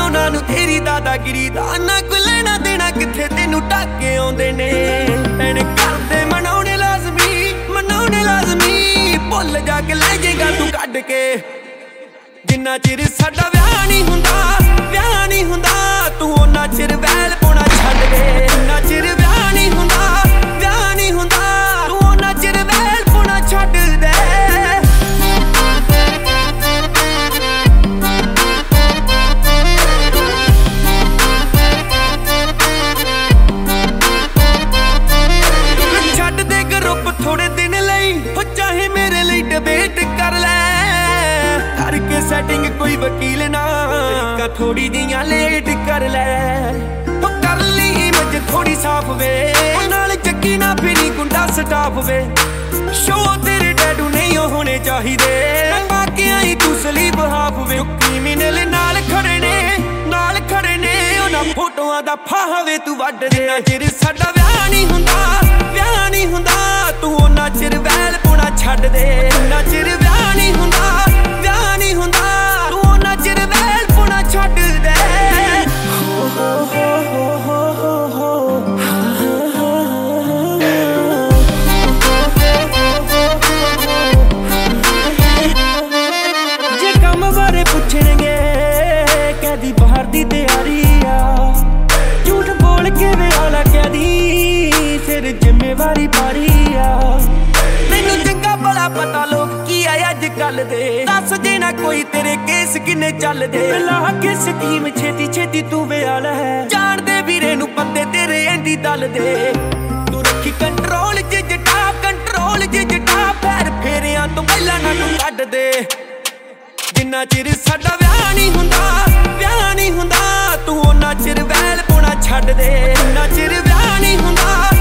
ਉਹਨਾਂ ਨੂੰ ਤੇਰੀ ਦਾਦਾਗਿਰੀ ਦਾ ਨਾ ਕੋਈ ਲੈਣਾ ਦੇਣਾ ਕਿੱਥੇ ਤੈਨੂੰ ਟਾਕੇ ਆਉਂਦੇ ਨੇ ਭੈਣ ਕਰਦੇ ਮਨਾਉਣੇ ਲਾਜ਼ਮੀ ਭੁੱਲ ਜਾ ਕੇ ਲੈ ਜਾਏਗਾ ਤੂੰ ਕੱਢ ਕੇ ਜਿੰਨਾ ਚਿਰ ਸਾਡਾ ਵਿਆਹ ਨਹੀਂ ਹੁੰਦਾ ਤੂੰ ਉਹਨਾਂ ਚਿਰ ਵੈਲ ਪਾਉਣਾ ਛੱਡ ਦੇ ਜਿੰਨਾ ਚਿਰ ਵਿਆਹ ਨਹੀਂ ਹੁੰਦਾ ਤੂੰ ਉਹਨਾਂ ਚਿਰ ਵੈਲ ਪਾਉਣਾ ਛੱਡ ਦੇ ਛੱਡ ਦੇ ਗਰੁੱਪ ਥੋੜੇ ਦਿਨ ਲਈ ਹੋ ਚਾਹੇ ਮੇਰੇ ਲਈ ਡਿਬੇਟ ਕਰ ਲੈ ਕਰਕੇ ਸੈਟਿੰਗ ਕੋਈ ਵਕੀਲ ਨਾ ਕਾ ਥੋੜੀ ਜੀਆਂ ਲੇਟ ਕਰ ਲੈ ਉਹ ਕਰ ਲਈ ਇਮੇਜ ਥੋੜੀ ਸਾਫ ਵੇ ਨਾਲ ਚੱਕੀ ਨਾ ਫਿਰੀ ਗੁੰਡਾ ਸਟਾਫ ਵੇ ਸ਼ੋ ਤੇਰੇ ਡੈਡੂ ਨਹੀਂ ਹੋਣੇ ਚਾਹੀਦੇ ਬਾਕੀਆਂ ਹੀ ਤੂੰ ਸਲੀਬ ਹਾਫ ਵੇ ਕ੍ਰਿਮੀਨਲ ਨਾਲ ਖੜੇ ਨੇ ਉਹਨਾਂ ਫੋਟੋਆਂ ਦਾ ਫਾਹਵੇ ਤੂੰ ਵੱਢ ਦੇ ਚਿਰ ਸਾਡਾ ਵਿਆਹ ਨਹੀਂ ਹੁੰਦਾ ਤੂੰ ਉਹਨਾਂ ਚਿਰ ਵੈਲ ਪਾਉਣਾ ਛੱਡ ਦੇ ਉਹਨਾਂ ਚਿਰ ਵਿਆਹ ਨਹੀਂ ਹੁੰਦਾ ਤੂੰ ਉਹਨਾਂ ਚਿਰ ਵੈਲ ਪਾਉਣਾ ਛੱਡ ਦੇ ਜੇ ਕੰਮ ਬਾਰੇ ਪੁੱਛਣਗੇ ਕਹਦੀ ਬਾਹਰ ਦੀ ਤਿਆਰੀ ਆ ਝੂਠ ਬੋਲ ਕੇ ਵਿਆਹ ਕਹਦੀ ਫਿਰ ਜ਼ਿੰਮੇਵਾਰੀ ਭਾਰੀ ਆ ਮੈਨੂੰ ਚੰਗਾ ਭਲਾ ਪਤਾ ਲੋਕ ਕੀ ਆ ਅੱਜ ਕੱਲ ਦੇ ਦੱਸ ਜੇ ਨਾ ਕੋਈ ਤੇਰੇ ਕੇਸ ਕਿੰਨੇ ਚੱਲਦੇ ਲਾ ਕੇ ਸਕੀਮ ਛੇਤੀ ਤੂੰ ਵਿਆਹ ਲੈ ਜਾਣਦੇ ਵੀਰੇ ਨੂੰ ਪੱਤੇ ਤੇਰੇ ਐਂਦੀ ਦਲ ਦੇ ਤੂੰ ਰੱਖੀ ਕੰਟਰੋਲ ਜਟਾ ਪੈਰ ਫੇਰਿਆਂ ਤੋਂ ਪਹਿਲਾਂ ਨਾ ਤੂੰ ਕੱਢ ਦੇ ਜਿੰਨਾ ਚਿਰ ਸਾਡਾ ਵਿਆਹ ਨਹੀਂ ਹੁੰਦਾ ਤੂੰ ਉਹਨਾਂ ਚਿਰ ਵੈਲ ਪਾਉਣਾ ਛੱਡ ਦੇ ਜਿੰਨਾ ਚਿਰ ਵਿਆਹ ਨਹੀਂ ਹੁੰਦਾ